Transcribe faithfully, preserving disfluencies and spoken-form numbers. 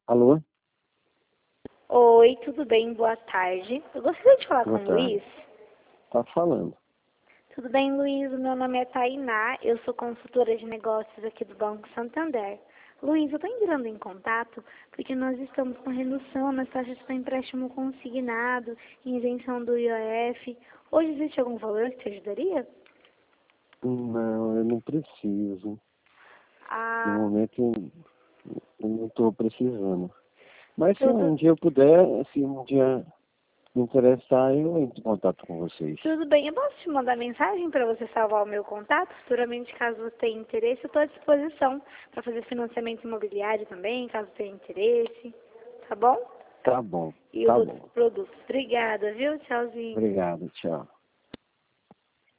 Alô? Oi, tudo bem? Boa tarde. Eu gostaria de falar Boa com o tarde. Luiz. Tá falando. Tudo bem, Luiz? O meu nome é Tainá, eu sou consultora de negócios aqui do Banco Santander. Luiz, eu estou entrando em contato porque nós estamos com redução nas taxas para empréstimo consignado, isenção do I O F. Hoje existe algum valor que te ajudaria? Não, eu não preciso. No Ah, momento eu eu não estou precisando. Mas se tudo, um dia eu puder, se um dia me interessar, eu entro em contato com vocês. tudo bem. Eu posso te mandar mensagem para você salvar o meu contato? Futuramente, caso você tenha interesse, eu estou à disposição para fazer financiamento imobiliário também, caso tenha interesse. Tá bom? Tá bom, E os tá outros bom. produtos. Obrigada, viu? Tchauzinho. Obrigado, tchau.